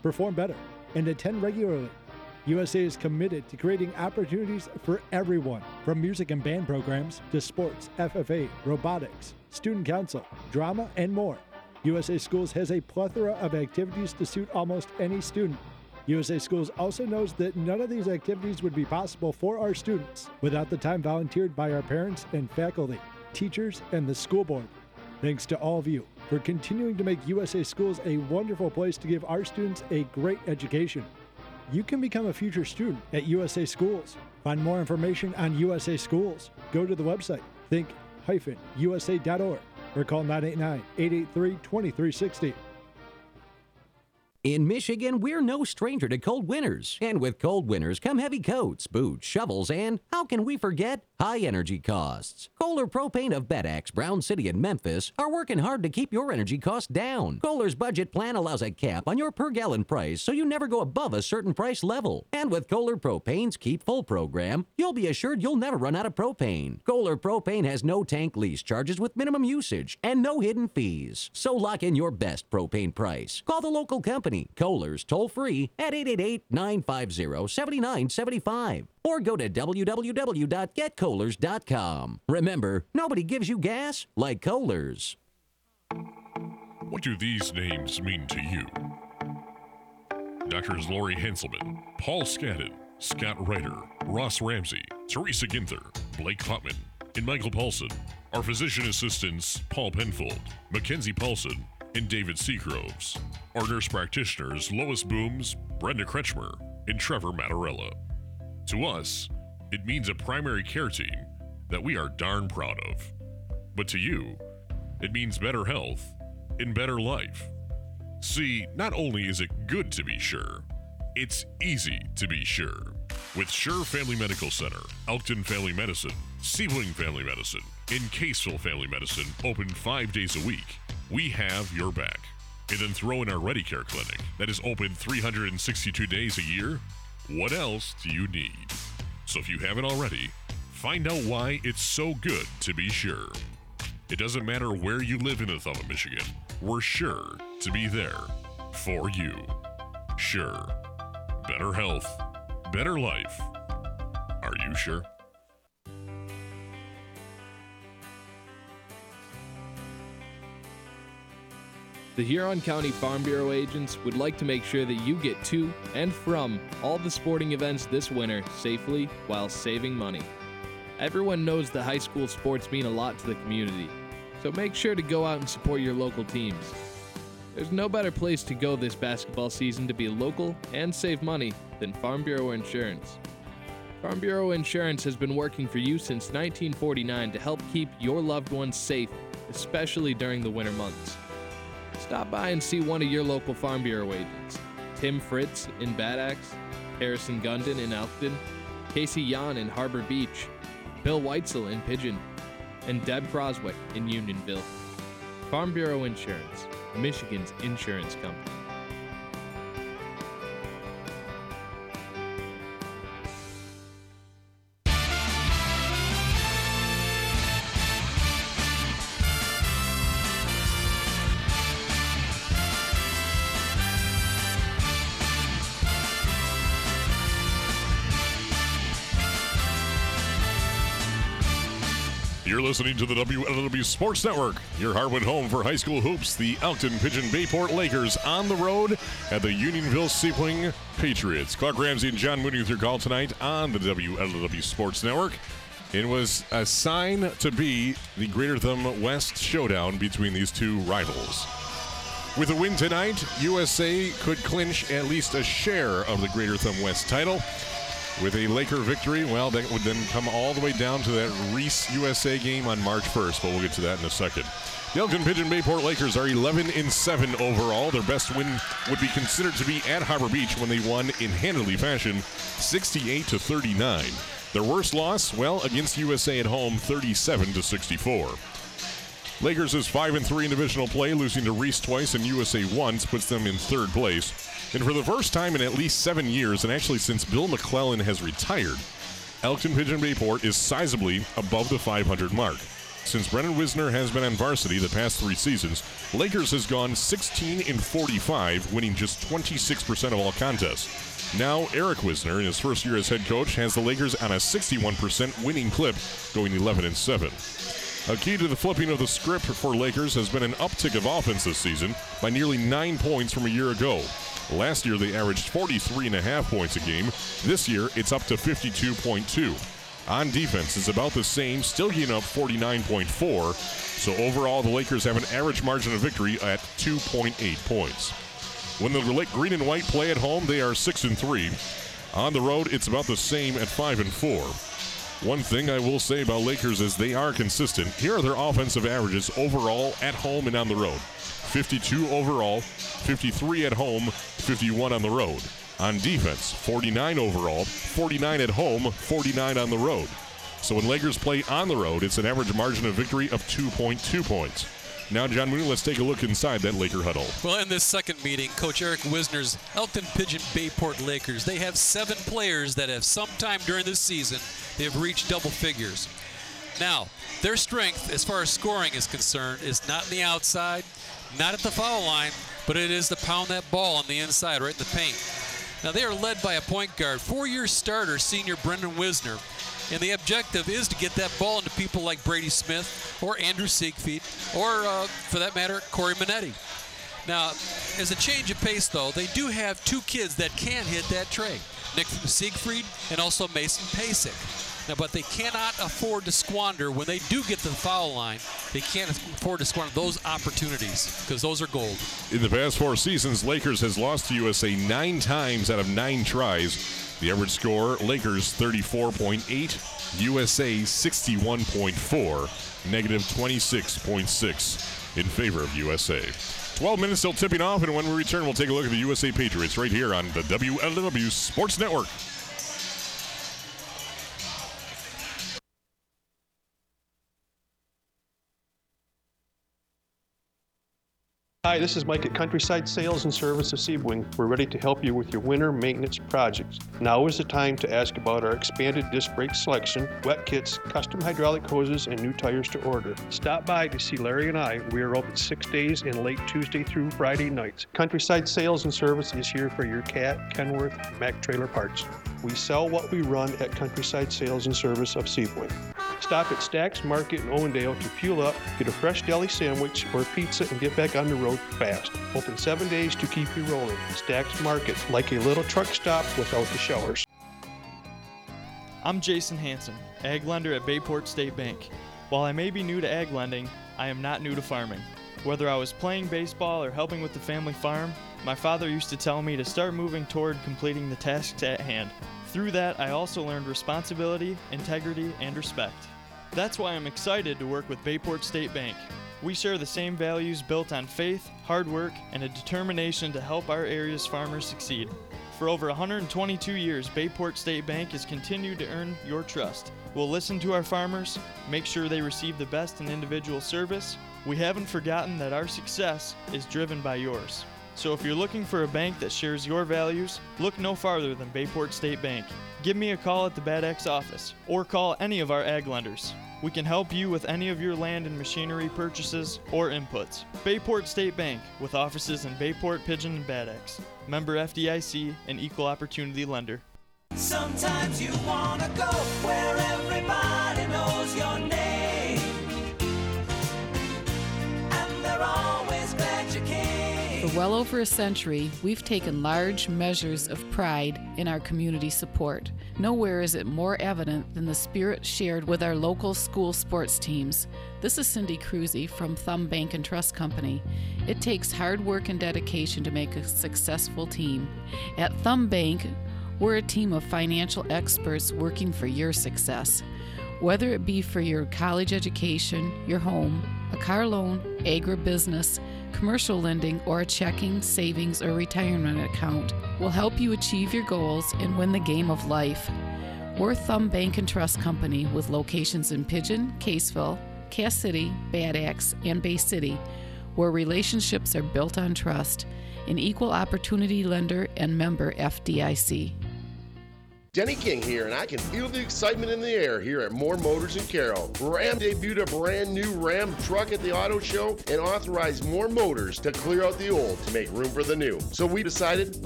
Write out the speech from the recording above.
perform better, and attend regularly. USA is committed to creating opportunities for everyone, from music and band programs to sports, FFA, robotics, student council, drama, and more. USA Schools has a plethora of activities to suit almost any student. USA Schools also knows that none of these activities would be possible for our students without the time volunteered by our parents and faculty, teachers, and the school board. Thanks to all of you for continuing to make USA Schools a wonderful place to give our students a great education. You can become a future student at USA Schools. Find more information on USA Schools. Go to the website, think-usa.org, or call 989-883-2360. In Michigan, we're no stranger to cold winters. And with cold winters come heavy coats, boots, shovels, and, how can we forget, high energy costs. Kohler Propane of Bed Axe, Brown City, and Memphis are working hard to keep your energy costs down. Kohler's budget plan allows a cap on your per gallon price so you never go above a certain price level. And with Kohler Propane's Keep Full program, you'll be assured you'll never run out of propane. Kohler Propane has no tank lease charges with minimum usage and no hidden fees. So lock in your best propane price. Call the local company, Kohler's, toll free at 888-950-7975. Or go to www.getkohlers.com. Remember, nobody gives you gas like Kohlers. What do these names mean to you? Doctors Lori Henselman, Paul Skadden, Scott Ryder, Ross Ramsey, Teresa Ginther, Blake Klopman, and Michael Paulson. Our physician assistants, Paul Penfold, Mackenzie Paulson, and David Seagroves. Our nurse practitioners, Lois Booms, Brenda Kretschmer, and Trevor Mattarella. To us, it means a primary care team that we are darn proud of. But to you, it means better health and better life. See, not only is it good to be sure, it's easy to be sure. With Sure Family Medical Center, Elkton Family Medicine, Sebling Family Medicine, and Caseville Family Medicine open 5 days a week, we have your back. And then throw in our ReadyCare clinic that is open 362 days a year. What else do you need? So if you haven't already, find out why it's so good to be sure. It doesn't matter where you live in Othello, Michigan. We're sure to be there for you. Sure. Better health, better life. Are you sure? The Huron County Farm Bureau agents would like to make sure that you get to and from all the sporting events this winter safely while saving money. Everyone knows that high school sports mean a lot to the community, so make sure to go out and support your local teams. There's no better place to go this basketball season to be local and save money than Farm Bureau Insurance. Farm Bureau Insurance has been working for you since 1949 to help keep your loved ones safe, especially during the winter months. Stop by and see one of your local Farm Bureau agents. Tim Fritz in Bad Axe, Harrison Gundon in Elkton, Casey Yan in Harbor Beach, Bill Weitzel in Pigeon, and Deb Croswick in Unionville. Farm Bureau Insurance, Michigan's insurance company. You're listening to the WLW Sports Network, your Harwood home for high school hoops. The Elkton Pigeon Bayport Lakers on the road at the Unionville Sebling Patriots. Clark Ramsey and John Mooney with your call tonight on the WLW Sports Network. It was assigned to be the Greater Thumb West showdown between these two rivals. With a win tonight, USA could clinch at least a share of the Greater Thumb West title. With a Laker victory, well, that would then come all the way down to that Reese USA game on March 1st, but we'll get to that in a second. The Elkton Pigeon Bayport Lakers are 11-7 overall. Their best win would be considered to be at Harbor Beach when they won in handily fashion, 68-39. Their worst loss, well, against USA at home, 37-64. Lakers is 5-3 in divisional play, losing to Reese twice and USA once puts them in third place. And for the first time in at least 7 years, and actually since Bill McClellan has retired, Elkton Pigeon Bayport is sizably above the 500 mark. Since Brendan Wisner has been on varsity the past 3 seasons, Lakers has gone 16-45, winning just 26% of all contests. Now, Eric Wisner, in his first year as head coach, has the Lakers on a 61% winning clip, going 11-7. A key to the flipping of the script for Lakers has been an uptick of offense this season by nearly 9 points from a year ago. Last year, they averaged 43.5 points a game. This year, it's up to 52.2. On defense, it's about the same, still getting up 49.4. So overall, the Lakers have an average margin of victory at 2.8 points. When the green and white play at home, they are 6-3. On the road, it's about the same at 5-4. One thing I will say about Lakers is they are consistent. Here are their offensive averages overall at home and on the road. 52 overall, 53 at home, 51 on the road. On defense, 49 overall, 49 at home, 49 on the road. So when Lakers play on the road, it's an average margin of victory of 2.2 points. Now, John Mooney, let's take a look inside that Laker huddle. Well, in this second meeting, Coach Eric Wisner's Elkton Pigeon Bayport Lakers, they have 7 players that have sometime during this season, they have reached double figures. Now, their strength, as far as scoring is concerned, is not in the outside, not at the foul line, but it is to pound that ball on the inside, right in the paint. Now, they are led by a point guard, 4-year starter, senior Brendan Wisner. And the objective is to get that ball into people like Brady Smith or Andrew Siegfried or, for that matter, Corey Minetti. Now, as a change of pace, though, they do have 2 kids that can hit that tray, Nick Siegfried and also Mason Pasek. Now, but they cannot afford to squander, when they do get to the foul line, they can't afford to squander those opportunities because those are gold. In the past 4 seasons, Lakers has lost to USA 9 times out of 9 tries. The average score, Lakers 34.8, USA 61.4, negative 26.6 in favor of USA. 12 minutes still tipping off, and when we return, we'll take a look at the USA Patriots right here on the WLW Sports Network. Hi, this is Mike at Countryside Sales and Service of Sebring. We're ready to help you with your winter maintenance projects. Now is the time to ask about our expanded disc brake selection, wet kits, custom hydraulic hoses, and new tires to order. Stop by to see Larry and I. We are open 6 days and late Tuesday through Friday nights. Countryside Sales and Service is here for your Cat, Kenworth, Mack trailer parts. We sell what we run at Countryside Sales and Service of Sebring. Stop at Stack's Market in Owendale to fuel up, get a fresh deli sandwich or pizza, and get back on the road fast. Open 7 days to keep you rolling. Stack's Market, like a little truck stop without the showers. I'm Jason Hansen, ag lender at Bayport State Bank. While I may be new to ag lending, I am not new to farming. Whether I was playing baseball or helping with the family farm, my father used to tell me to start moving toward completing the tasks at hand. Through that, I also learned responsibility, integrity, and respect. That's why I'm excited to work with Bayport State Bank. We share the same values built on faith, hard work, and a determination to help our area's farmers succeed. For over 122 years, Bayport State Bank has continued to earn your trust. We'll listen to our farmers, make sure they receive the best in individual service. We haven't forgotten that our success is driven by yours. So if you're looking for a bank that shares your values, look no farther than Bayport State Bank. Give me a call at the Bad Axe office, or call any of our ag lenders. We can help you with any of your land and machinery purchases or inputs. Bayport State Bank, with offices in Bayport, Pigeon, and Bad Axe. Member FDIC, an equal opportunity lender. Sometimes you wanna go where everybody knows your name, and they're always glad you came. For well over a century, we've taken large measures of pride in our community support. Nowhere is it more evident than the spirit shared with our local school sports teams. This is Cindy Cruzy from Thumb Bank and Trust Company. It takes hard work and dedication to make a successful team. At Thumb Bank, we're a team of financial experts working for your success. Whether it be for your college education, your home, a car loan, agribusiness, commercial lending, or a checking, savings, or retirement account, will help you achieve your goals and win the game of life. We're Thumb Bank and Trust Company with locations in Pigeon, Caseville, Cass City, Bad Axe, and Bay City, where relationships are built on trust, an equal opportunity lender and member FDIC. Denny King here, and I can feel the excitement in the air here at Moore Motors in Carroll. Ram debuted a brand new Ram truck at the auto show and authorized Moore Motors to clear out the old to make room for the new. So we decided,